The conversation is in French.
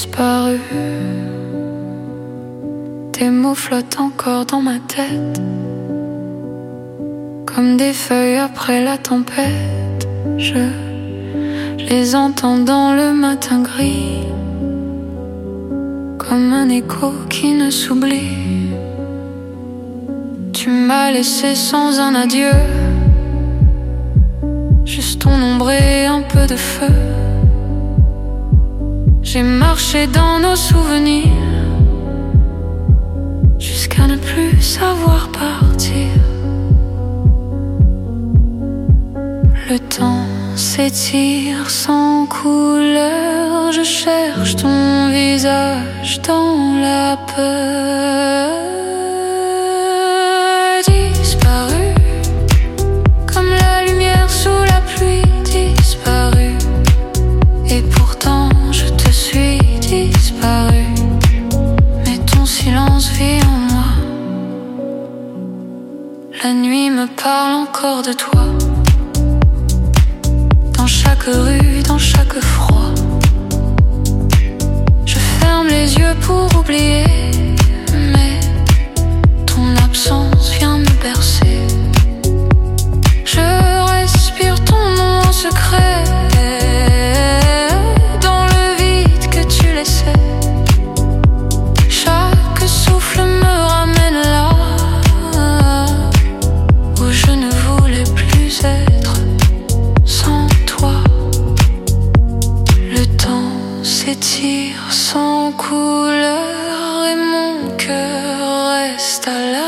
disparu. Tes mots flottent encore dans ma tête, comme des feuilles après la tempête. Je les entends dans le matin gris, comme un écho qui ne s'oublie. Tu m'as laissé sans un adieu, juste ton ombre et un peu de feu. J'ai marché dans nos souvenirs jusqu'à ne plus savoir partir. Le temps s'étire sans couleur, je cherche ton visage dans la peur. Disparu, comme la lumière sous la pluie, disparu. Et pourtant je te suis, disparu. Mais ton silence vit en moi. La nuit me parle encore de toi. Dans chaque rue, dans chaque froid, je ferme les yeux pour oublier, mais ton absence vient me bercer. Je respire ton nom en secret, dans le vide que tu laissais. Chaque souffle me ramène là où je ne voulais plus être. Sans toi, le temps s'étire sans couleur et mon cœur reste à la